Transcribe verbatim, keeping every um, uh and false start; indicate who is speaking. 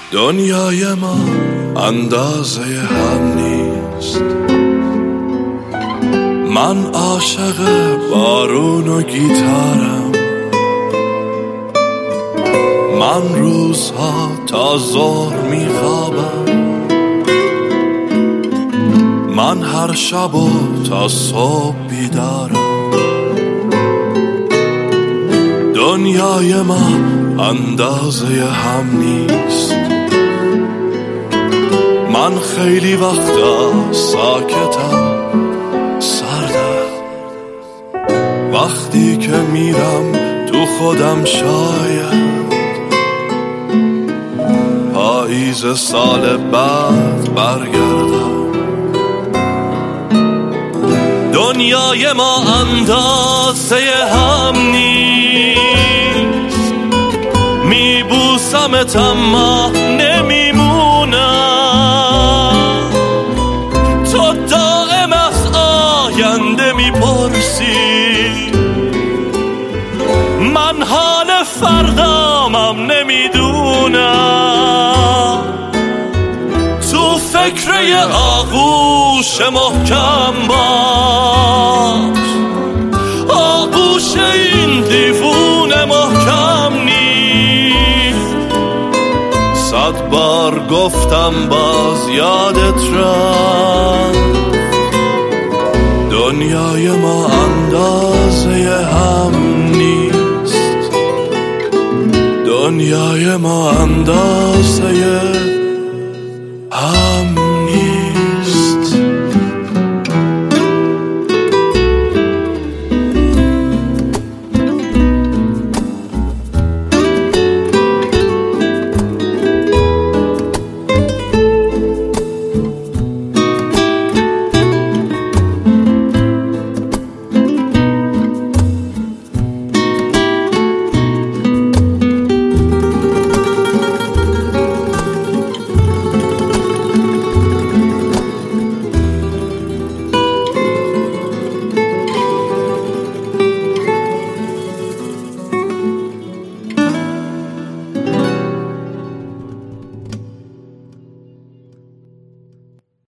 Speaker 1: دنیای ما اندازه هم نیست. من عاشق بارون و گیتارم، من روزها تا ظهر میخوابم، من هر شب و تا صبح بیدارم. دنیای ما اندازه هم نیست. من خیلی وقتا ساکتم، سردم، وقتی که میرم تو خودم شاید پاییز سال بعد برگردم. دنیای ما اندازه هم نیست. میبوسمت اما نمیمونم، تو دائم از آینده میپرسی، من حال فردامم نمیدونم. تو فکر آغوش محکم باش، آغوش این دیوونه محکم نیست. صد بار گفتم باز یادت رفت. دنیای ما اندازه هم نیست. دنیای ما اندازه